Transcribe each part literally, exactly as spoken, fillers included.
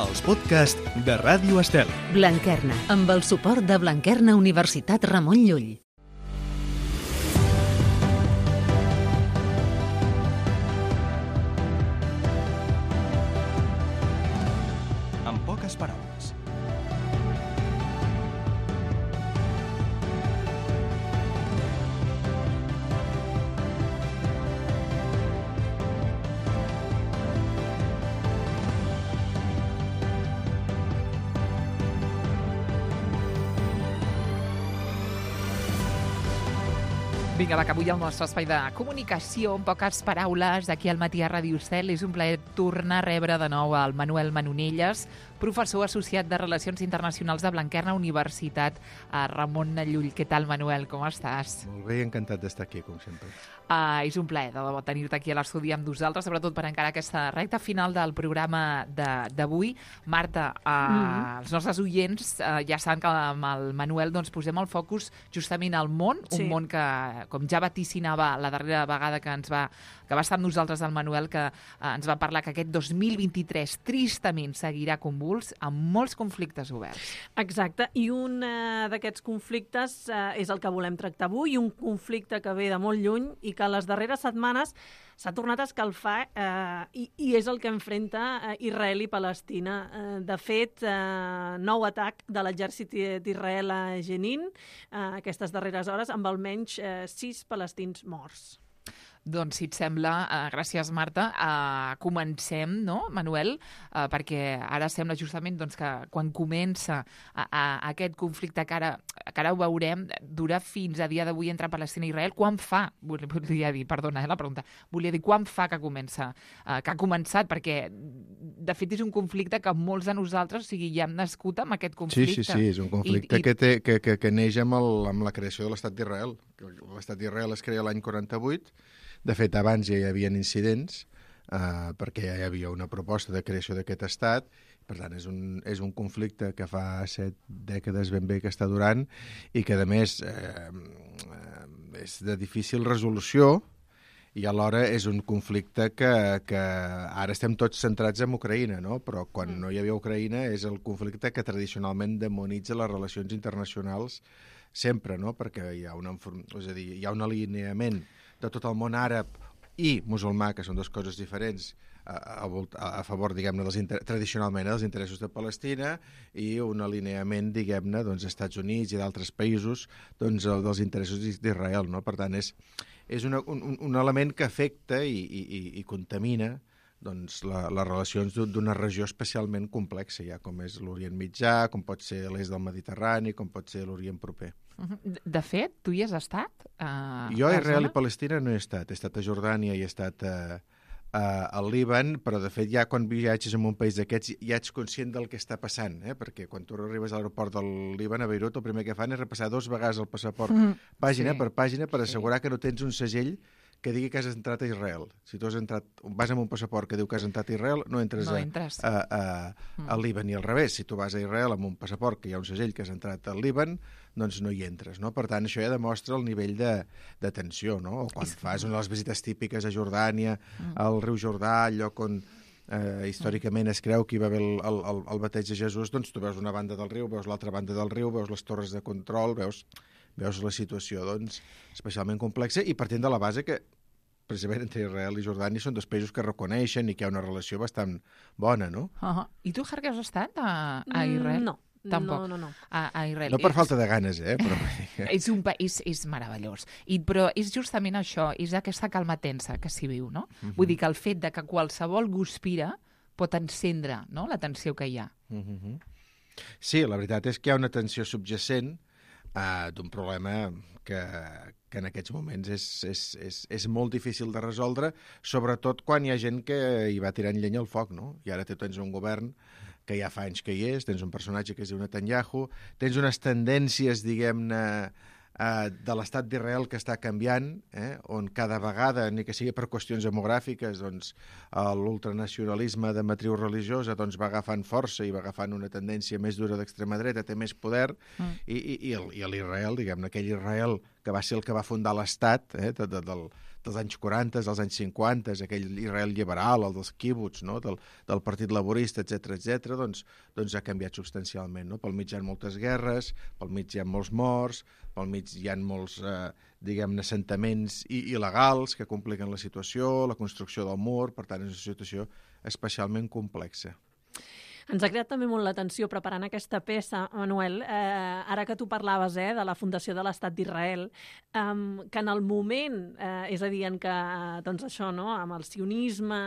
els podcasts de Ràdio Estel. Blanquerna, amb el suport de Blanquerna Universitat Ramon Llull. En poques paraules. Vinga, va, que avui el nostre espai de comunicació, en poques paraules, d'aquí al matí a Ràdio Estel, és un plaer tornar a rebre de nou el Manuel Manonelles, professor associat de Relacions Internacionals de Blanquerna Universitat a Ramon Llull. Què tal, Manuel? Com estàs? Molt bé i encantat d'estar aquí, com sempre. Uh, és un plaer de debò tenir-te aquí a l'estudi amb nosaltres, sobretot per encarar aquesta recta final del programa d'avui. Marta, uh, mm-hmm. els nostres oients uh, ja saben que amb el Manuel doncs, posem el focus justament al món, sí. Un món que, com ja vaticinava la darrera vegada que ens va que va estar amb nosaltres el Manuel, que uh, ens va parlar que aquest dos mil vint-i-tres tristament seguirà convuls amb molts conflictes oberts. Exacte, i un uh, d'aquests conflictes uh, és el que volem tractar avui, un conflicte que ve de molt lluny i que les darreres setmanes s'ha tornat a escalfar eh, i, i és el que enfrenta eh, Israel i Palestina. Eh, de fet, eh, nou atac de l'exèrcit d'Israel a Jenin eh, aquestes darreres hores, amb almenys eh, sis palestins morts. Doncs, si et sembla, uh, gràcies, Marta, uh, comencem, no, Manuel? Uh, perquè ara sembla justament doncs, que quan comença a, a, aquest conflicte que ara, que ara ho veurem, dura fins a dia d'avui entre Palestina i Israel. Quan fa, volia dir, perdona, eh, la pregunta, volia dir, quan fa que comença, uh, que ha començat? Perquè, de fet, és un conflicte que molts de nosaltres, o sigui, ja hem nascut amb aquest conflicte. Sí, sí, sí, és un conflicte I, i... que, té, que, que, que neix amb, el, amb la creació de l'Estat d'Israel. L'Estat d'Israel es crea l'any quaranta-vuit. De fet, abans ja hi havia incidents, eh, perquè ja hi havia una proposta de creació d'aquest estat. Per tant, és un, és un conflicte que fa set dècades ben bé que està durant i que, a més, eh, és de difícil resolució i alhora és un conflicte que, que ara estem tots centrats en Ucraïna, no? Però quan no hi havia Ucraïna és el conflicte que tradicionalment demonitza les relacions internacionals sempre, no? Perquè hi ha, una, és a dir, hi ha un alineament de tot el món àrab i musulmà, que són dues coses diferents, a, a, a favor, diguem-ne, dels inter... tradicionalment, dels interessos de Palestina i un alineament, diguem-ne, doncs, Estats Units i d'altres països, doncs, dels interessos d'Israel, no? Per tant, és, és una, un, un element que afecta i, i, i contamina doncs, la, les relacions d'una regió especialment complexa, ja com és l'Orient Mitjà, com pot ser l'est del Mediterrani, com pot ser l'Orient proper. De fet, tu hi has estat? Uh, jo a Israel i Palestina no he estat. He estat a Jordània i he estat a, a, al Líban, però de fet ja quan viatges en un país d'aquests ja ets conscient del que està passant, eh? Perquè quan tu arribes a l'aeroport del Líban, a Beirut, el primer que fan és repassar dos vegades el passaport, mm, pàgina sí, per pàgina, per assegurar sí. que no tens un segell que digui que has entrat a Israel. Si tu has entrat, vas amb un passaport que diu que has entrat a Israel, no entres, no entres. a, a, a, mm. al Líban. I al revés, si tu vas a Israel amb un passaport que hi ha un segell que has entrat al Líban, doncs no hi entres, no? Per tant, això ja demostra el nivell de, de tensió, no? O quan que... fas una de les visites típiques a Jordània, mm. al riu Jordà, al lloc on eh, històricament es creu que hi va haver el, el, el bateig de Jesús, doncs tu veus una banda del riu, veus l'altra banda del riu, veus les torres de control, veus... veus la situació, doncs, especialment complexa i partint de la base que precisament entre Israel i Jordània són dos països que reconeixen i que hi ha una relació bastant bona, no? Uh -huh. I tu, Harque, has estat a, a Israel? No. Tampoc. No, no, no. A, a Israel. No per és, falta de ganes, eh? Però... és un país és meravellós. I, però és justament això, és aquesta calma tensa que s'hi viu, no? Uh -huh. Vull dir que el fet de que qualsevol guspira pot encendre, no?, la tensió que hi ha. Uh -huh. Sí, la veritat és que hi ha una tensió subjacent Uh, d'un problema que, que en aquests moments és, és, és, és molt difícil de resoldre, sobretot quan hi ha gent que hi va tirant llenya al foc, no? I ara tu tens un govern que ja fa anys que hi és, tens un personatge que es diu Netanyahu, tens unes tendències, diguem-ne, Uh, de l'estat d'Israel que està canviant, eh, on cada vegada, ni que sigui per qüestions demogràfiques, doncs, uh, l'ultranacionalisme de matriu religiosa doncs, va agafant força i va agafant una tendència més dura d'extrema dreta, té més poder, mm. i, i, i l'Israel, diguem-ne, aquell Israel que va ser el que va fundar l'Estat, eh, de, de, del, dels anys quaranta, dels anys cinquanta, aquell Israel liberal, el dels quibuts, no? del, del Partit Laborista, etcètera, etcètera, doncs, doncs ha canviat substancialment. No? Pel mig hi ha moltes guerres, pel mig hi ha molts morts, pel mig hi ha molts, eh, diguem-ne, assentaments il·legals que compliquen la situació, la construcció del mur, per tant, és una situació especialment complexa. Ens ha creat també molt l'atenció preparant aquesta peça, Manuel, eh, ara que tu parlaves eh, de la fundació de l'Estat d'Israel, eh, que en el moment, eh, és a dir, en què, doncs això, no?, amb el sionisme,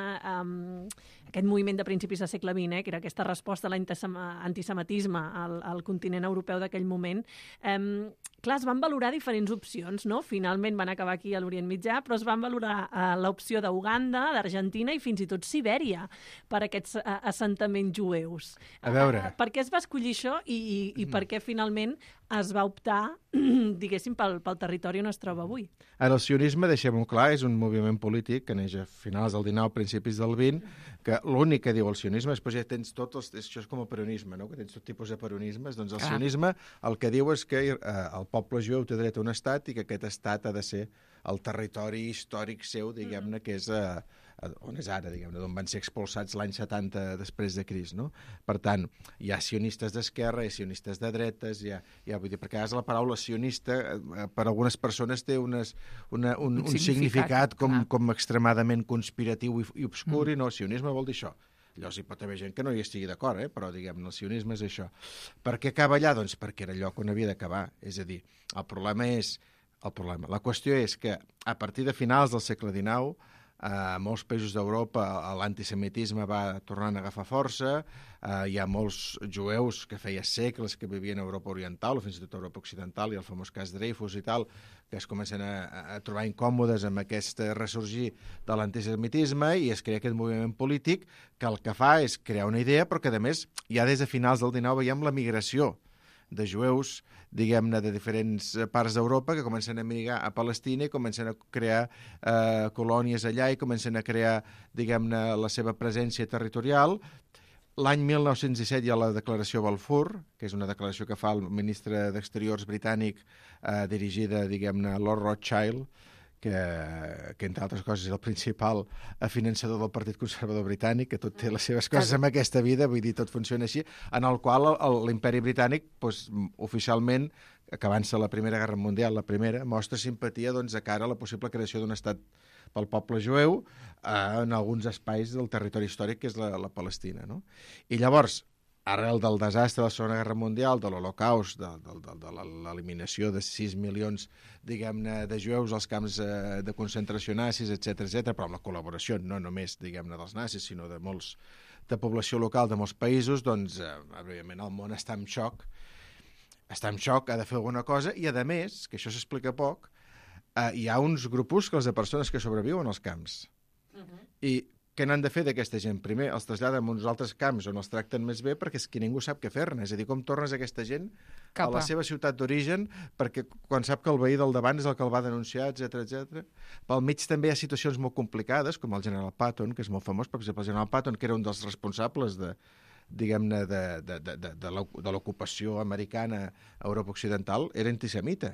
eh, aquest moviment de principis del segle vint, eh, que era aquesta resposta a l'antisemitisme al, al continent europeu d'aquell moment, eh, clar, es van valorar diferents opcions, no? Finalment van acabar aquí a l'Orient Mitjà, però es van valorar eh, l'opció d'Uganda, d'Argentina i fins i tot Sibèria per aquests eh, assentaments jueus. A veure... Uh, per què es va escollir això i, i, i per què finalment es va optar, diguéssim, pel, pel territori on es troba avui? Ara, el sionisme, deixem-ho clar, és un moviment polític que neix a finals del dinou, principis del vint, que l'únic que diu el sionisme és que ja tens tots els... Això és com el peronisme, no?, que tens tot tipus de peronismes. Doncs el ah. sionisme el que diu és que eh, el poble jueu té dret a un estat i que aquest estat ha de ser el territori històric seu, diguem-ne, que és eh, on és ara, diguem-ne, d'on van ser expulsats l'any setanta després de Crist, no? Per tant, hi ha sionistes d'esquerra, hi ha sionistes de dretes, hi ha, hi ha, vull dir, perquè a vegades la paraula sionista eh, per algunes persones té unes, una, un, un, un significat com, com extremadament conspiratiu i, i obscur, mm. i no, sionisme vol dir això. Llavors hi pot haver gent que no hi estigui d'acord, eh? Però, diguem-ne, el sionisme és això. Per què acaba allà? Doncs perquè era el lloc on havia d'acabar. És a dir, el problema és... El problema. La qüestió és que a partir de finals del segle dinou, a molts països d'Europa l'antisemitisme va tornant a agafar força, eh, hi ha molts jueus que feia segles que vivien a Europa Oriental o fins i tot a Europa Occidental, i el famós cas Dreyfus i tal, que es comencen a, a trobar incòmodes amb aquest ressorgir de l'antisemitisme, i es crea aquest moviment polític que el que fa és crear una idea, però que a més ja des de finals del dinou veiem la migració de jueus, diguem-ne, de diferents parts d'Europa que comencen a migrar a Palestina i comencen a crear eh, colònies allà i comencen a crear, diguem-ne, la seva presència territorial. L'any mil nou-cents disset hi ha la declaració Balfour, que és una declaració que fa el ministre d'Exteriors britànic eh, dirigida, diguem-ne, a Lord Rothschild, que, que entre altres coses és el principal finançador del Partit Conservador Britànic, que tot té les seves coses en aquesta vida, vull dir, tot funciona així, en el qual l'imperi britànic, doncs, oficialment, acabant-se la Primera Guerra Mundial, la primera, mostra simpatia doncs, de cara a la possible creació d'un estat pel poble jueu eh, en alguns espais del territori històric, que és la, la Palestina, no? I llavors, arrel del desastre de la Segona Guerra Mundial, de l'Holocaust, de, de, de, de l'eliminació de sis milions, diguem-ne, de jueus als camps eh, de concentració nazis, etcètera, etcètera, però amb la col·laboració no només, diguem-ne, dels nazis, sinó de molts de població local de molts països, doncs, eh, evidentment, el món està en xoc, està en xoc, ha de fer alguna cosa, i, a més, que això s'explica poc, eh, hi ha uns grupuscles de persones que sobreviuen als camps. Uh-huh. I què n'han de fer d'aquesta gent? Primer, els traslladen a uns altres camps on els tracten més bé, perquè és que ningú sap què fer-ne. És a dir, com tornes aquesta gent Capa. a la seva ciutat d'origen, perquè quan sap que el veí del davant és el que el va denunciar, etcètera, etcètera. Pel mig també hi ha situacions molt complicades, com el general Patton, que és molt famós, per exemple, el general Patton, que era un dels responsables de, diguem-ne, de, de, de, de, de l'ocupació americana a Europa Occidental, era antisemita.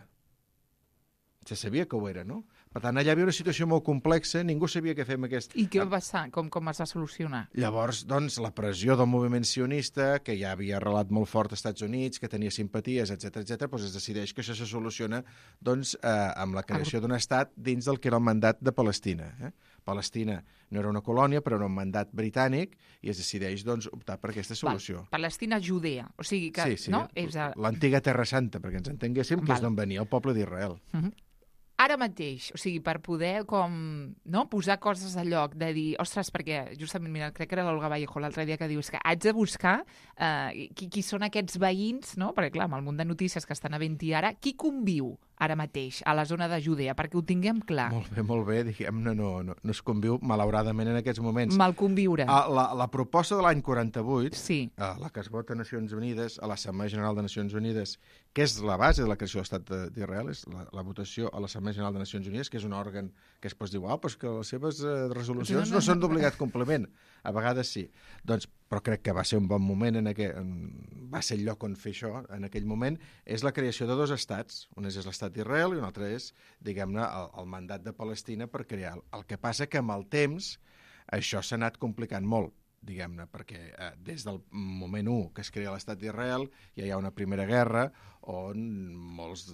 Se sabia que ho era, no? Per tant, allà hi havia una situació molt complexa, ningú sabia què fer amb aquest... I què va passar? Com, com es va solucionar? Llavors, doncs, la pressió del moviment sionista, que ja havia arrelat molt fort als Estats Units, que tenia simpaties, etcètera, etcètera, doncs es decideix que això se soluciona doncs, eh, amb la creació d'un estat dins del que era el mandat de Palestina. Eh? Palestina no era una colònia, però era un mandat britànic, i es decideix doncs, optar per aquesta solució. Val. Palestina judea, o sigui que... Sí, sí, no? És a... l'antiga Terra Santa, perquè ens entenguéssim, que Val. és d'on venia el poble d'Israel. Uh-huh. Ara mateix, o sigui, per poder com, no, posar coses a lloc, de dir, ostres, perquè justament, mira, crec que era l'Olga Vallejo l'altre dia que diu, és que haig de buscar eh, qui, qui són aquests veïns, no? Perquè, clar, amb el munt de notícies que estan havent-hi ara, qui conviu ara mateix a la zona de Judea, perquè ho tinguem clar. Molt bé, molt bé, diguem-ne, no, no, no es conviu, malauradament, en aquests moments. Mal conviure. A, la, la proposta de l'any quaranta-vuit, sí. a la que es vota a Nacions Unides, a l'Assemblea General de Nacions Unides, que és la base de la creació de l'Estat d'Israel, és la, la votació a l'Assemblea General de Nacions Unides, que és un òrgan que es pot dir, ah, però que les seves eh, resolucions no, no, no, no són d'obligat compliment. A vegades sí. Doncs però crec que va ser un bon moment, en aquell, va ser el lloc on fer això en aquell moment, és la creació de dos estats. Un és l'estat d'Israel i un altre és, diguem-ne, el, el mandat de Palestina per crear. El que passa que amb el temps això s'ha anat complicant molt, diguem-ne, perquè eh, des del moment u que es crea l'estat d'Israel ja hi ha una primera guerra on molts...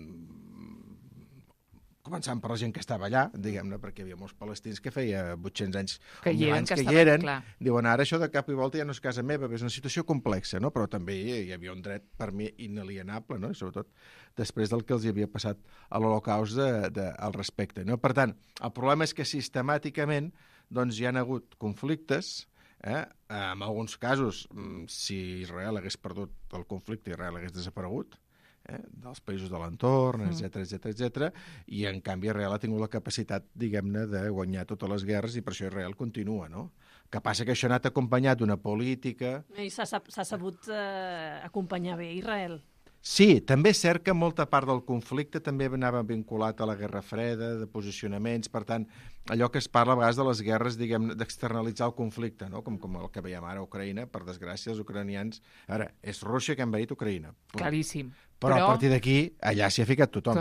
començant per la gent que estava allà, diguem-ne, perquè hi havia molts palestins que feia vuit-cents anys que hi eren, anys que, que estaven, hi eren, clar. Diuen, ara això de cap i volta ja no és casa meva, és una situació complexa, no? Però també hi havia un dret, per mi, inalienable, no? I sobretot després del que els hi havia passat a l'Holocaust de, de, al respecte, no? Per tant, el problema és que sistemàticament doncs, hi ha hagut conflictes. Eh? En alguns casos, si Israel hagués perdut el conflicte, Israel hagués desaparegut, eh? dels països de l'entorn, etcètera, etcètera, etcètera, i en canvi Israel ha tingut la capacitat, diguem-ne, de guanyar totes les guerres i per això Israel continua, no? Que passa que això ha anat acompanyat d'una política... I s'ha sabut eh, acompanyar bé Israel. Sí, també és cert que molta part del conflicte també anava vinculat a la Guerra Freda, de posicionaments, per tant, allò que es parla a vegades de les guerres, diguem, d'externalitzar el conflicte, no? com, com el que veiem ara a Ucraïna, per desgràcia, els ucranians... Ara, és Rússia que ha envaït Ucraïna. Claríssim. Però, Però a partir d'aquí, allà s'hi ha ficat tothom.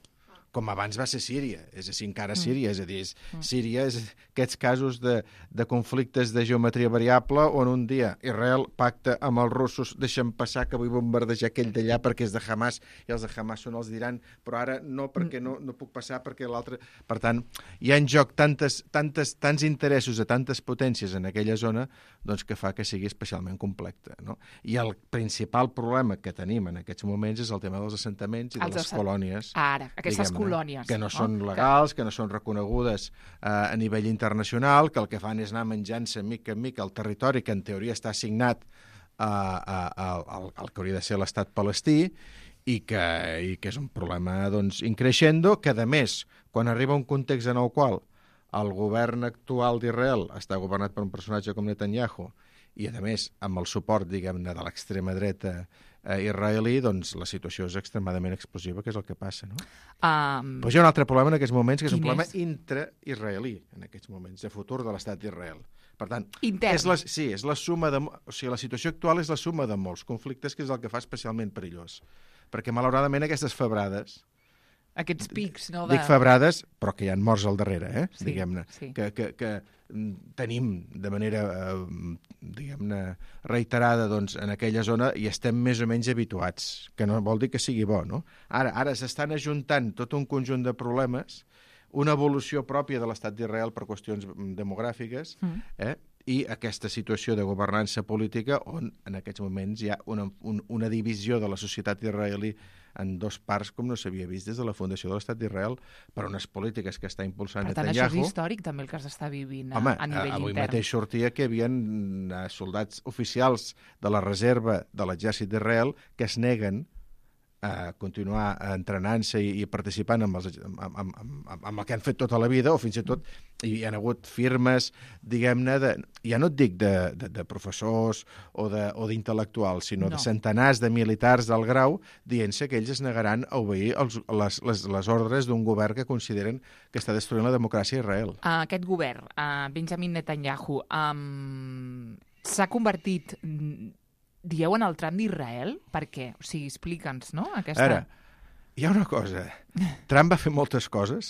Com abans va ser Síria, és a dir, encara Síria, és a dir, és, Síria és aquests casos de, de conflictes de geometria variable on un dia Israel pacta amb els russos, deixen passar que vull bombardejar aquell d'allà perquè és de Hamas i els de Hamas són els diran, però ara no, perquè no, no puc passar perquè l'altre... Per tant, hi ha en joc tantes, tantes, tants interessos de tantes potències en aquella zona doncs, que fa que sigui especialment complexa, no? I el principal problema que tenim en aquests moments és el tema dels assentaments i de Els les assent- colònies. Ara, aquestes colònies. Que no, no? són legals, que no són reconegudes eh, a nivell internacional, que el que fan és anar menjant-se mica en mica el territori que en teoria està assignat a, a, a, al, al que hauria de ser l'estat palestí i que, i que és un problema doncs, increixendo, que a més, quan arriba un context en el qual el govern actual d'Israel està governat per un personatge com Netanyahu i, a més, amb el suport, diguem-ne, de l'extrema dreta eh, israelí, doncs la situació és extremadament explosiva, que és el que passa, no? Um, Però hi ha un altre problema en aquests moments, que és un Quin problema és? intra-israelí, en aquests moments, de futur de l'estat d'Israel. Per tant, Intern. és la, sí, és la suma de... O sigui, la situació actual és la suma de molts conflictes, que és el que fa especialment perillós. Perquè, malauradament, aquestes febrades... aquests pics, no? De... Dic febrades, però que hi ha morts al darrere, eh? Sí, diguem-ne. sí. Que, que, que tenim de manera, eh, diguem-ne, reiterada doncs, en aquella zona i estem més o menys habituats, que no vol dir que sigui bo, no? Ara, ara s'estan ajuntant tot un conjunt de problemes, una evolució pròpia de l'estat d'Israel per qüestions demogràfiques, mm. eh? i aquesta situació de governança política on en aquests moments hi ha una, un, una divisió de la societat israelí en dos parts com no s'havia vist des de la fundació de l'estat d'Israel per unes polítiques que està impulsant Per tant, Netanyahu. això és històric també el que s'està vivint a, Home, a nivell avui intern. mateix sortia que hi havia eh, soldats oficials de la reserva de l'exèrcit d'Israel que es neguen a continuar entrenant-se i, i participant amb, els, amb, amb, amb, amb el que han fet tota la vida, o fins i tot hi ha hagut firmes, diguem-ne, de, ja no et dic de, de, de professors o d'intel·lectuals, sinó no. de centenars de militars del grau, dient-se que ells es negaran a obeir els, les, les, les ordres d'un govern que consideren que està destruint la democràcia a Israel. Aquest govern, uh, Benjamin Netanyahu, um, s'ha convertit... Dieu en el tram d'Israel? Per què? O sigui, explica'ns, no? Aquesta... Ara, hi ha una cosa. Trump va fer moltes coses,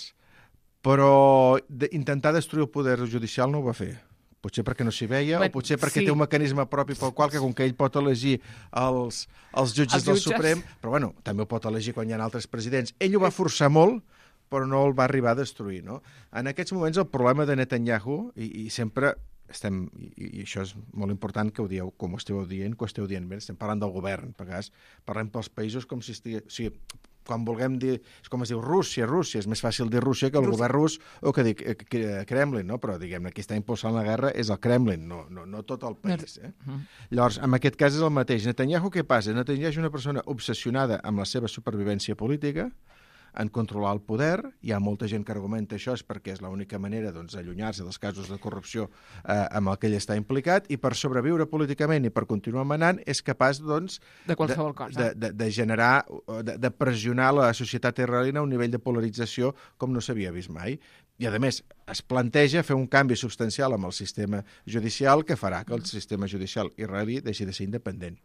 però de, intentar destruir el poder judicial no ho va fer. Potser perquè no s'hi veia, bueno, o potser perquè sí. té un mecanisme propi pel qual, que com que ell pot elegir els, els jutges els del jutges. Suprem, però bueno, també ho pot elegir quan hi ha altres presidents. Ell ho va forçar molt, però no el va arribar a destruir, no? En aquests moments el problema de Netanyahu, i, i sempre... estem, i, i això és molt important que ho dieu, com ho esteu dient, que ho esteu dient bé, estem parlant del govern, a vegades parlem pels països com si estigués... O sigui, quan vulguem dir... És com es diu Rússia, Rússia, és més fàcil dir Rússia que el Rússia. govern rus o que dic Kremlin, no? Però, diguem-ne, qui està impulsant la guerra és el Kremlin, no, no, no tot el país. Eh? Uh -huh. Llavors, en aquest cas és el mateix. Netanyahu, què passa? Netanyahu és una persona obsessionada amb la seva supervivència política, en controlar el poder. Hi ha molta gent que argumenta això és perquè és l'única manera doncs, d'allunyar-se dels casos de corrupció eh, amb el que ell està implicat, i per sobreviure políticament i per continuar manant és capaç doncs, de qualsevol de, cosa. De, de, de generar, de, de pressionar la societat israelina a un nivell de polarització com no s'havia vist mai. I, a més, es planteja fer un canvi substancial amb el sistema judicial que farà que el sistema judicial israelí deixi de ser independent.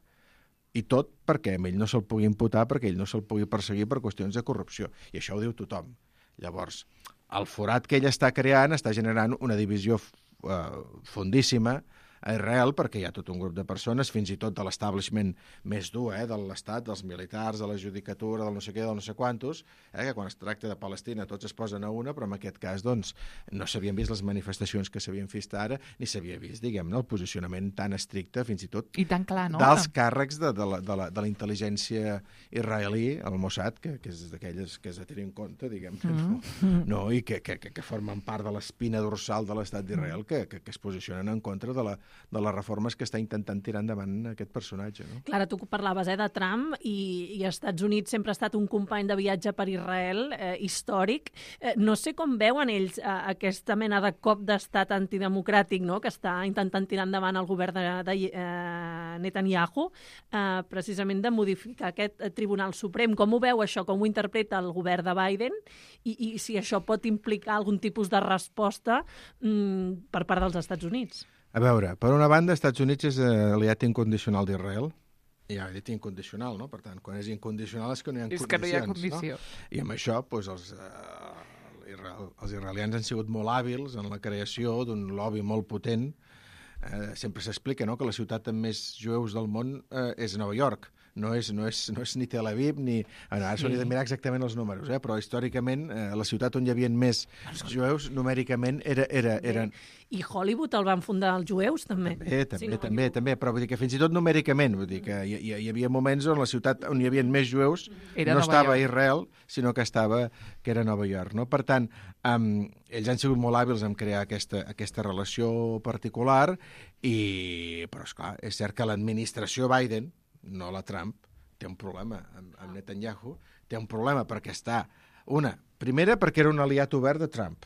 I tot perquè a ell no se'l pugui imputar, perquè ell no se'l pugui perseguir per qüestions de corrupció. I això ho diu tothom. Llavors, el forat que ell està creant està generant una divisió eh, fondíssima a Israel, perquè hi ha tot un grup de persones, fins i tot de l'establishment més dur, eh, de l'Estat, dels militars, de la judicatura, del no sé què, del no sé quantos, eh, que quan es tracta de Palestina tots es posen a una, però en aquest cas doncs, no s'havien vist les manifestacions que s'havien vist ara, ni s'havia vist, diguem-ne, el posicionament tan estricte, fins i tot, I tan clar, no? dels càrrecs de, de, la, de, la, de la intel·ligència israelí, el Mossad, que, que és d'aquelles que es de tenir en compte, diguem-ne, mm. no? no? I que, que, que formen part de l'espina dorsal de l'estat d'Israel, que, que, que es posicionen en contra de la de les reformes que està intentant tirar endavant aquest personatge. No? Clara, tu parlaves eh, de Trump i, i els Estats Units sempre ha estat un company de viatge per Israel eh, històric. Eh, no sé com veuen ells eh, aquesta mena de cop d'estat antidemocràtic, no?, que està intentant tirar endavant el govern de, de eh, Netanyahu, eh, precisament de modificar aquest eh, Tribunal Suprem. Com ho veu això? Com ho interpreta el govern de Biden? I, i si això pot implicar algun tipus de resposta mm, per part dels Estats Units? A veure, per una banda, els Estats Units és aliat incondicional d'Israel. Ja he dit incondicional, no? Per tant, quan és incondicional és que no hi ha és condicions. que no hi ha condició. No? I amb això, doncs, els, eh, els israelians han sigut molt hàbils en la creació d'un lobby molt potent. Eh, sempre s'explica, no?, que la ciutat amb més jueus del món eh, és Nova York. No és, no, és, no és ni Tel Aviv, ni... Ara sí. S'hauria de mirar exactament els números, eh? Però històricament eh, la ciutat on hi havia més jueus, numèricament, era, era, eren... I Hollywood el van fundar els jueus, també. També, també, sí, no també, també, però vull dir que fins i tot numèricament, vull dir que hi, hi, hi havia moments on la ciutat on hi havia més jueus era no Nova estava York. A Israel, sinó que estava, que era Nova York, no? Per tant, um, ells han sigut molt hàbils en crear aquesta, aquesta relació particular, i, però esclar, és cert que l'administració Biden, no la Trump, té un problema amb, amb Netanyahu, té un problema perquè està, una, primera perquè era un aliat obert de Trump,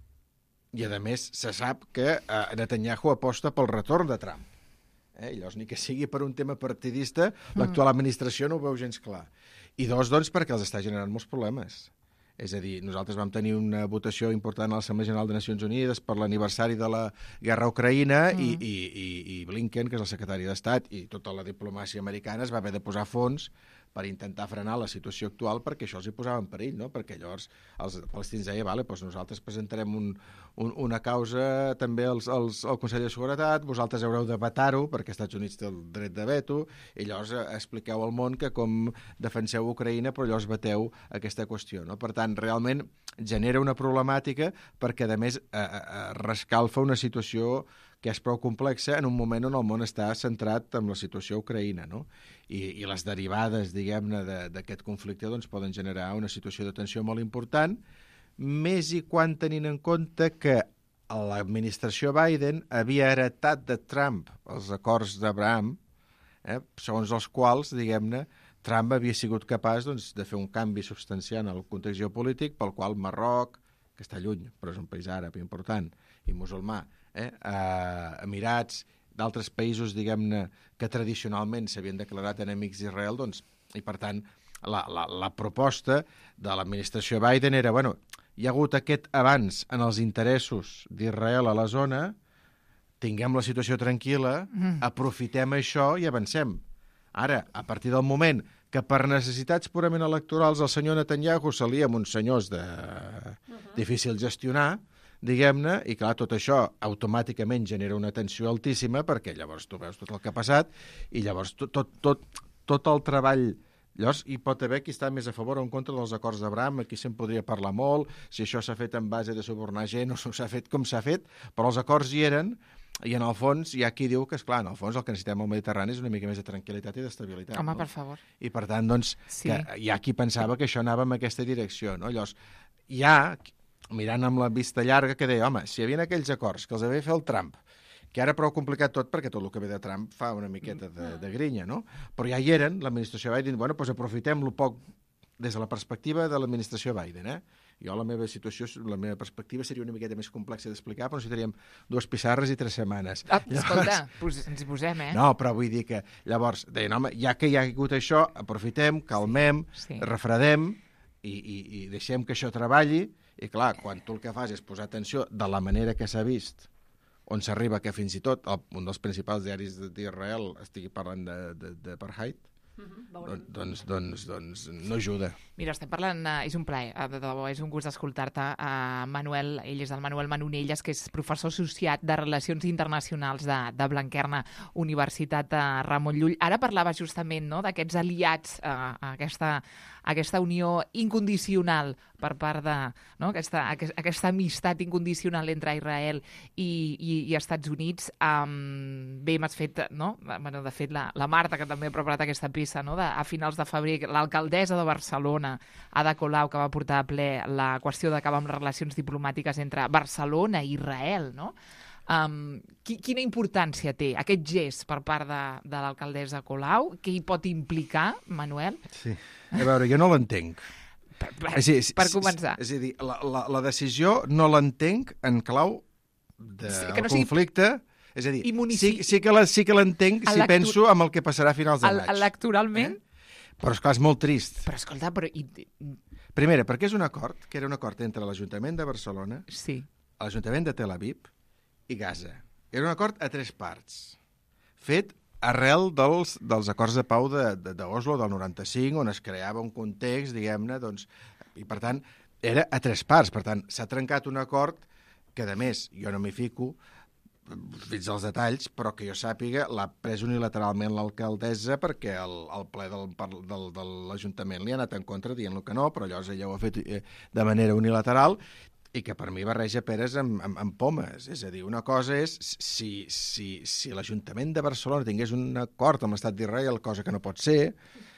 i a més se sap que eh, Netanyahu aposta pel retorn de Trump. Eh? Llavors, ni que sigui per un tema partidista, mm. l'actual administració no ho veu gens clar. I dos, doncs, perquè els està generant molts problemes. És a dir, nosaltres vam tenir una votació important a l'Assemblea General de Nacions Unides per l'aniversari de la guerra a Ucraïna mm. i, i, i, i Blinken, que és el secretari d'Estat, i tota la diplomàcia americana es va haver de posar fons per intentar frenar la situació actual perquè això els hi posava en perill, no? Perquè llavors els palestins deien, vale, doncs nosaltres presentarem un, un, una causa també als, als, al Consell de Seguretat, vosaltres haureu de vetar-ho, perquè els Estats Units té el dret de veto, i llavors expliqueu al món que com defenseu Ucraïna, però llavors veteu aquesta qüestió, no? Per tant, realment genera una problemàtica perquè, a més, eh, eh, rescalfa una situació que és prou complexa en un moment on el món està centrat en la situació a Ucraïna, no? I, i les derivades, diguem-ne, d'aquest conflicte doncs, poden generar una situació de tensió molt important, més i quan tenint en compte que l'administració Biden havia heretat de Trump els acords d'Abraham, eh, segons els quals, diguem-ne, Trump havia sigut capaç doncs, de fer un canvi substancial en el context geopolític pel qual Marroc, que està lluny, però és un país àrab important i musulmà, eh, eh, Emirats, d'altres països, diguem-ne, que tradicionalment s'havien declarat enemics d'Israel, doncs, i per tant, la, la, la proposta de l'administració Biden era, bueno, hi ha hagut aquest avanç en els interessos d'Israel a la zona, tinguem la situació tranquil·la, mm. aprofitem això i avancem. Ara, a partir del moment que per necessitats purament electorals el senyor Netanyahu s'alia amb uns senyors de... uh-huh. difícil gestionar, diguem-ne, i clar, tot això automàticament genera una tensió altíssima perquè llavors tu veus tot el que ha passat i llavors tot, tot, tot, tot el treball... Llavors hi pot haver qui està més a favor o en contra dels acords d'Abraham, aquí se'n podria parlar molt, si això s'ha fet en base de subornar gent o s'ha fet com s'ha fet, però els acords hi eren i en el fons hi ha qui diu que, esclar, en el fons el que necessitem al Mediterrani és una mica més de tranquil·litat i d'estabilitat. Home, no? Per favor. I per tant, doncs, sí. que hi ha qui pensava que això anava en aquesta direcció, no? Llavors, hi ha, mirant amb la vista llarga, que deia, home, si hi havia aquells acords que els havia fet el Trump, que ara prou complicat tot perquè tot el que ve de Trump fa una miqueta de, de grinya, no? Però ja hi eren, l'administració Biden, bueno, doncs aprofitem-lo poc des de la perspectiva de l'administració Biden, eh? Jo la meva situació, la meva perspectiva seria una miqueta més complexa d'explicar, però necessitaríem dues pissarres i tres setmanes. Ah, llavors, escolta, pos, ens hi posem, eh? No, però vull dir que, llavors, deien, home, ja que hi ha hagut això, aprofitem, calmem, sí, sí. refredem i, i, i deixem que això treballi I clar, quan tu el que fas és posar atenció de la manera que s'ha vist, on s'arriba que fins i tot el, un dels principals diaris d'Israel estigui parlant d'apartheid, Mm-hmm. Doncs, doncs, doncs no ajuda. Mira, estem parlant, uh, és un plaer, uh, de debò, és un gust escoltar-te. Uh, Manuel, ell és el Manuel Manonelles, que és professor associat de Relacions Internacionals de, de Blanquerna, Universitat de Ramon Llull. Ara parlava justament, no?, d'aquests aliats, uh, aquesta, aquesta unió incondicional per part de, no?, aquesta, aquesta amistat incondicional entre Israel i, i, i Estats Units. Um, bé, m'has fet, no?, bueno, de fet, la, la Marta, que també ha preparat aquesta peça, no?, de, a finals de febrer, l'alcaldessa de Barcelona, Ada Colau, que va portar a ple la qüestió d'acabar amb les relacions diplomàtiques entre Barcelona i Israel, no? Um, qui, quina importància té aquest gest per part de, de l'alcaldessa Colau? Què hi pot implicar, Manuel? Sí, a veure, jo no l'entenc. Per, per, és dir, per començar. És, és a dir, la, la, la decisió no l'entenc en clau del Sí, de que no sigui- conflicte. És a dir, I sí, munici- sí que la- sí que l'entenc si Electu- penso en el que passarà a finals de El, maig. electoralment... Eh? Però, esclar, és molt trist. Però escolta, però... I, Primera, perquè és un acord, que era un acord entre l'Ajuntament de Barcelona, sí, l'Ajuntament de Tel Aviv i Gaza. Era un acord a tres parts, fet arrel dels, dels acords de pau de, de, d'Oslo del noranta-cinc, on es creava un context, diguem-ne, doncs, i per tant, era a tres parts. Per tant, s'ha trencat un acord que, a més, jo no m'hi fico, fins als detalls, però que jo sàpiga, l'ha pres unilateralment l'alcaldessa perquè el, el ple del, del, de l'Ajuntament li ha anat en contra dient-lo que no, però llavors ella ho ha fet eh, de manera unilateral i que per mi barreja peres amb, amb, amb pomes. És a dir, una cosa és si, si, si l'Ajuntament de Barcelona tingués un acord amb l'Estat d'Israel, cosa que no pot ser,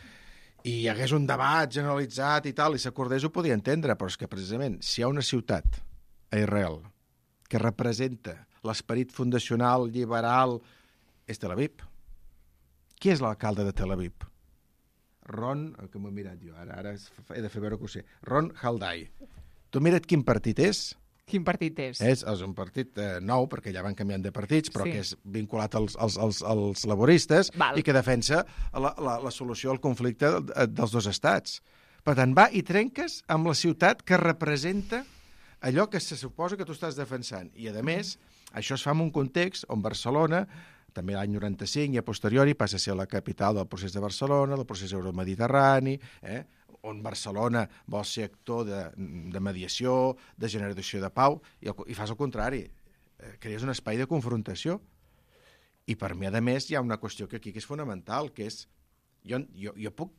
i hi hagués un debat generalitzat i tal, i s'acordés, ho podia entendre, però és que precisament si hi ha una ciutat a Israel que representa l'esperit fundacional, liberal, és Tel Aviv. Qui és l'alcalde de Tel Aviv? Ron, que m'ho he mirat jo, ara, ara he de fer veure que ho sé, Ron Haldai. Tu mira't quin partit és. quin partit és? És, és un partit eh, nou, perquè ja van canviant de partits, però Sí. que és vinculat als, als, als, als laboristes Val. i que defensa la, la, la solució al conflicte dels dos estats. Per tant, va i trenques amb la ciutat que representa allò que se suposa que tu estàs defensant. I, a més, això es fa en un context on Barcelona, també l'any noranta-cinc i a posteriori, passa a ser la capital del procés de Barcelona, del procés euromediterrani, eh? on Barcelona vol ser actor de, de mediació, de generació de pau, i, el, i fas el contrari. Eh, crees un espai de confrontació. I per mi, a més, hi ha una qüestió que aquí que és fonamental, que és... Jo, jo, jo puc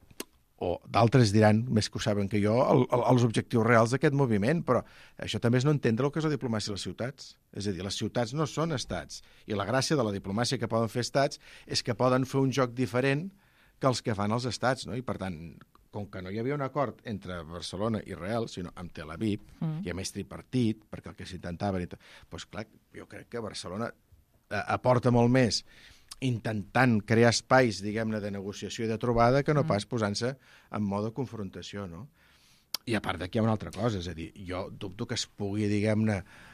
o d'altres diran, més que ho saben que jo, el, el, els objectius reals d'aquest moviment, però això també és no entendre el que és la diplomàcia a les ciutats. És a dir, les ciutats no són estats, i la gràcia de la diplomàcia que poden fer estats és que poden fer un joc diferent que els que fan els estats, no? I per tant, com que no hi havia un acord entre Barcelona i Israel, sinó amb Tel Aviv, mm. i a més tripartit, perquè el que s'intentava... Doncs clar, jo crec que Barcelona eh, aporta molt més intentant crear espais, diguem-ne, de negociació i de trobada que no pas posant-se en mode confrontació, no? I a part d'aquí hi ha una altra cosa, és a dir, jo dubto que es pugui, diguem-ne,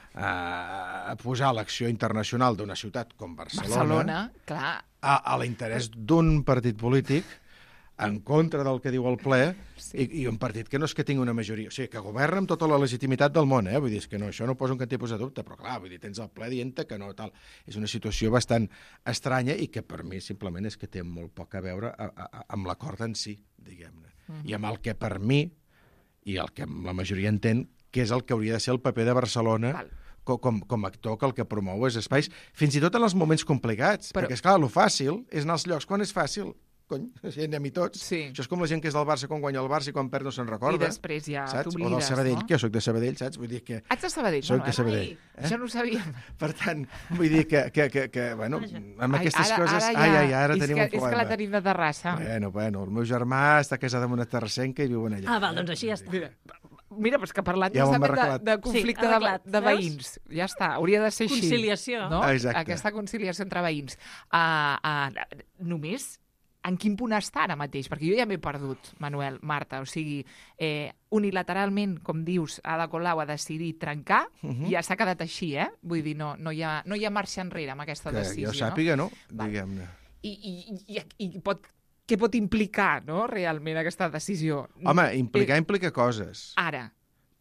eh, posar l'acció internacional d'una ciutat com Barcelona, Barcelona, clar. a, a l'interès d'un partit polític en contra del que diu el ple, Sí. i, i un partit que no és que tingui una majoria, o sigui, que governa amb tota la legitimitat del món, eh? Vull dir, és que no, això no posa un cap tipus de dubte, però clar, vull dir, tens el ple dient que no, tal. És una situació bastant estranya i que per mi simplement és que té molt poc a veure a, a, a, amb l'acord en si, diguem-ne. Mm-hmm. I amb el que per mi, i el que la majoria entén, que és el que hauria de ser el paper de Barcelona, Val. com, com, com a actor que el que promou és espais, fins i tot en els moments complicats, Però- perquè, esclar, el fàcil és anar als llocs quan és fàcil. Cony, si anem-hi tots. Sí. Això és com la gent que és del Barça quan guanya el Barça i quan perd no se'n I recorda. després ja saps? O del t'oblides, Sabadell, no? que jo soc de Sabadell, saps? Vull dir que... Ets de Sabadell, Soc de Manuel? Sabadell. Ai, això no ho sabíem. Per tant, vull dir que, que, que, que bueno, amb aquestes ara, coses... Ara ja, ai, ai, ara és tenim que, un problema. És que la tenim de Terrassa. Bueno, bueno, el meu germà està casat amb una terrassenca i viuen allà. Ah, val, doncs així ja està. Mira, mira, però és que parlant Ja ho hem justament de, arreglat. de conflicte Sí, de, arreglat, de veus? veïns. Ja està, hauria de ser així. Conciliació. No? Exacte. Aquesta conciliació entre veïns. Uh, uh, només, en quin punt està ara mateix? Perquè jo ja m'he perdut, Manuel, Marta. O sigui, eh, unilateralment, com dius, Ada Colau ha decidit trencar, uh -huh. i ja s'ha quedat així, eh? Vull dir, no, no, hi, ha, no hi ha marxa enrere amb aquesta Que decisió. jo sàpiga, no? Val. Diguem-ne. I, i, i, i pot, què pot implicar, no?, realment, aquesta decisió? Home, implicar Eh, implica coses. Ara.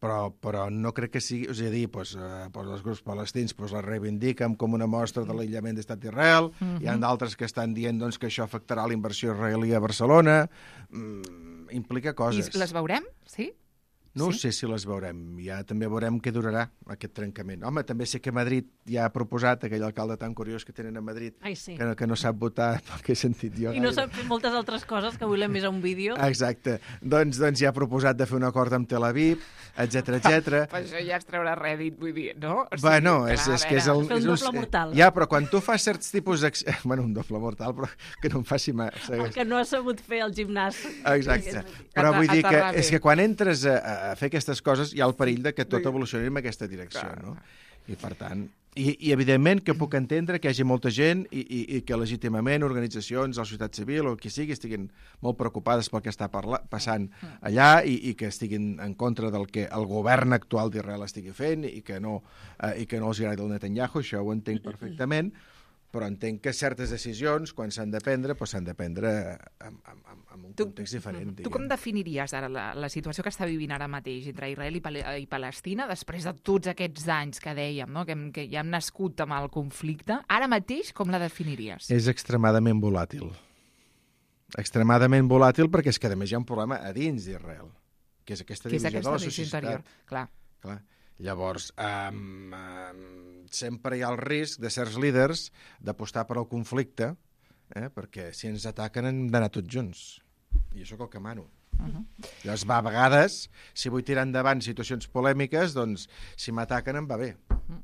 però, però no crec que sigui... És a dir, doncs, eh, doncs els grups palestins doncs, la reivindiquen com una mostra de l'aïllament d'Estat d'Israel, mm-hmm. hi ha d'altres que estan dient doncs, que això afectarà la inversió israelí a Barcelona, mm, implica coses. I les veurem, sí? No sí? sé si les veurem, ja també veurem què durarà aquest trencament. Home, també sé que Madrid ja ha proposat, aquell alcalde tan curiós que tenen a Madrid, Ai, sí. que, no, que no sap votar, pel que he sentit jo. I no sap fer moltes altres coses que volem més a un vídeo. Exacte. Doncs, doncs ja ha proposat de fer un acord amb Tel Aviv, etcètera, etcètera. Però això ja es traurà rèdit, vull dir, no? O sigui, bueno, clar, és, és a que és el... Fer un és doble mortal. Ja, però quan tu fas certs tipus d'acció... Bueno, un doble mortal, però que no em faci mal. El que no ha sabut fer al gimnàs. Exacte. Però vull dir que Aterrar bé. és que quan entres a, a fer aquestes coses hi ha el perill de que tot evolucioni en aquesta direcció, no? I per tant... I, i evidentment que puc entendre que hi hagi molta gent i, i, i que legítimament organitzacions de la societat civil o qui sigui estiguin molt preocupades pel que està parla, passant allà i, i que estiguin en contra del que el govern actual d'Israel estigui fent i que no, eh, i que no els agradi el Netanyahu, això ho entenc perfectament, però entenc que certes decisions, quan s'han de prendre, doncs s'han de prendre en, en, en un context diferent. Tu com definiries ara la, la situació que està vivint ara mateix entre Israel i, Pal i Palestina, després de tots aquests anys que dèiem, no? que, hem, que ja hem nascut amb el conflicte, ara mateix com la definiries? És extremadament volàtil. Extremadament volàtil perquè és que a més hi ha un problema a dins d'Israel, que és aquesta que és divisió aquesta de la societat. interior. Clar. Clar. Llavors, um, um, sempre hi ha el risc de certs líders d'apostar per al conflicte, eh? perquè si ens ataquen hem d'anar tots junts. I això és el que mano. Uh-huh. Llavors, va, a vegades, si vull tirar endavant situacions polèmiques, doncs, si m'ataquen em va bé. Uh-huh.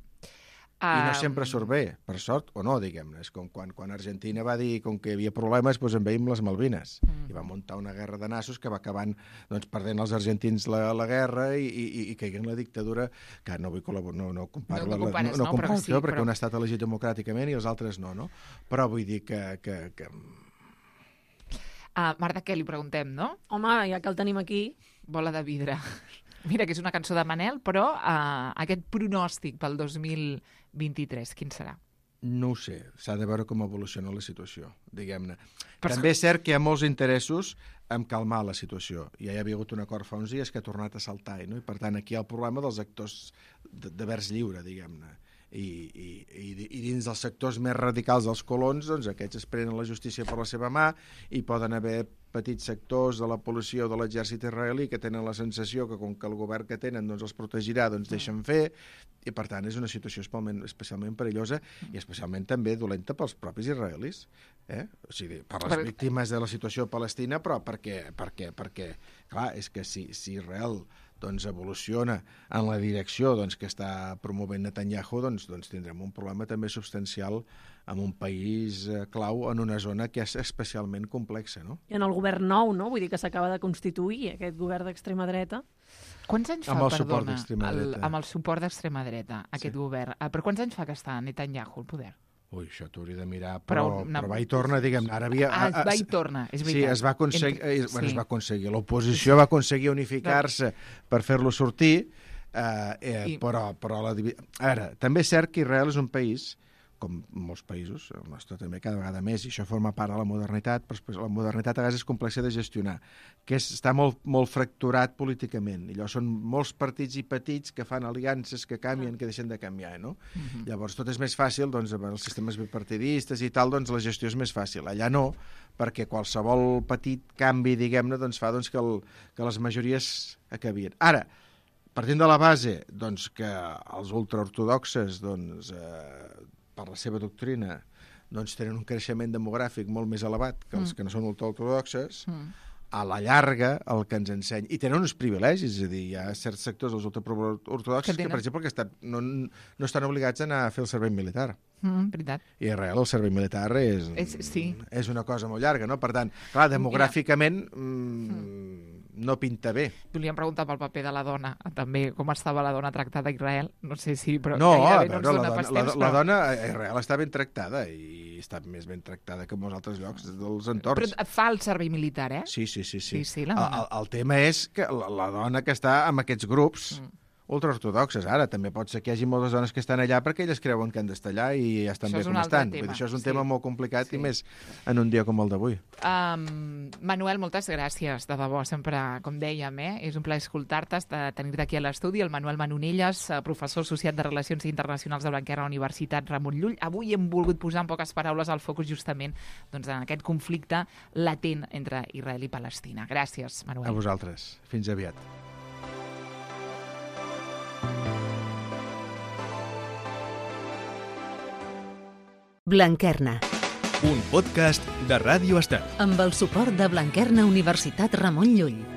I no sempre surt bé, per sort o no, diguem-ne. És com quan, quan Argentina va dir, com que hi havia problemes, doncs envaïm les Malvines. Mm. I va muntar una guerra de nassos que va acabant doncs, perdent els argentins la, la guerra i, i, i caient la dictadura, que no vull col·laborar, no, no comparo, no, no compares, no, no, no, comparo però sí, perquè però... un ha estat elegit democràticament i els altres no, no? Però vull dir que... que, que... Uh, Marta, què li preguntem, no? Home, ja que el tenim aquí... Bola de vidre. Mira, que és una cançó de Manel, però uh, aquest pronòstic pel dos mil vint-i-tres, quin serà? No ho sé, s'ha de veure com evoluciona la situació, diguem-ne. Però... També és cert que hi ha molts interessos en calmar la situació. Ja hi havia hagut un acord fa uns dies que ha tornat a saltar, no? I per tant aquí hi ha el problema dels actors de, de vers lliure, diguem-ne. I, i, i, i dins dels sectors més radicals dels colons, doncs aquests es prenen la justícia per la seva mà i poden haver petits sectors de la policia o de l'exèrcit israelí que tenen la sensació que com que el govern que tenen doncs, els protegirà, doncs deixen fer, i per tant és una situació especialment, especialment perillosa i especialment també dolenta pels propis israelis, eh? O sigui, per les víctimes de la situació palestina, però perquè, perquè, perquè clar, és que si, si Israel doncs evoluciona en la direcció doncs, que està promovent Netanyahu, doncs, doncs tindrem un problema també substancial en un país eh, clau en una zona que és especialment complexa, no? I en el govern nou, no? Vull dir que s'acaba de constituir aquest govern d'extrema dreta. Quants anys fa, amb el perdona, suport d'extrema el, dreta. amb el suport d'extrema dreta, aquest Sí. govern? Uh, però quants anys fa que està Netanyahu al poder? Ui, això t'hauria de mirar, però, però, una... però va i torna, diguem-ne. Ara havia... Ah, va i torna, és veritat. Sí, es va aconseguir, Entre... eh, bueno, sí. es va aconseguir. L'oposició va aconseguir unificar-se per fer-lo sortir, eh, eh, I... però, però la... A veure, també és cert que Israel és un país, com molts països, el nostre també cada vegada més, i això forma part de la modernitat, però la modernitat a vegades és complexa de gestionar, que és, està molt, molt fracturat políticament. I allò són molts partits i petits que fan aliances que canvien, que deixen de canviar, no? Uh-huh. Llavors tot és més fàcil, doncs, amb els sistemes bipartidistes i tal, doncs la gestió és més fàcil. Allà no, perquè qualsevol petit canvi, diguem-ne, doncs fa doncs, que, el, que les majories acabien. Ara, partint de la base doncs, que els ultraortodoxes doncs, eh, per la seva doctrina, doncs tenen un creixement demogràfic molt més elevat que els mm. que no són ultraortodoxes, mm. a la llarga el que ens ensenya... I tenen uns privilegis, és a dir, hi ha certs sectors dels ultraortodoxes que, que, per exemple, que estan, no, no estan obligats a anar a fer el servei militar. Mm, veritat. I a Israel el servei militar és, és, sí. és una cosa molt llarga, no? Per tant, clar, demogràficament mm, mm. no pinta bé. Volíem preguntar pel paper de la dona, també, com estava la dona tractada a Israel. No sé si... Però no, gairebé veure, no ens dona la, pas dona, temps, la, la però... dona a Israel està ben tractada i està més ben tractada que en molts altres llocs dels entorns. Però fa el servei militar, eh? Sí, sí, sí. sí. sí, sí la el, el, el tema és que la, la dona que està amb aquests grups mm. ultraortodoxes. Ara, també pot ser que hi hagi moltes dones que estan allà perquè elles creuen que han d'estar allà i ja estan Això bé és com un altre estan. tema. Vull dir, això és un Sí. tema molt complicat Sí. i més en un dia com el d'avui. Um, Manuel, moltes gràcies, de debò, sempre, com dèiem, eh? és un plaer escoltar-te, de tenir-te aquí a l'estudi, el Manuel Manonillas, eh, professor associat de Relacions Internacionals de Blanquerna a la Universitat Ramon Llull. Avui hem volgut posar en poques paraules al focus justament doncs, en aquest conflicte latent entre Israel i Palestina. Gràcies, Manuel. A vosaltres. Fins aviat. Blanquerna, Un podcast de Ràdio Estel. amb el suport de Blanquerna Universitat Ramon Llull.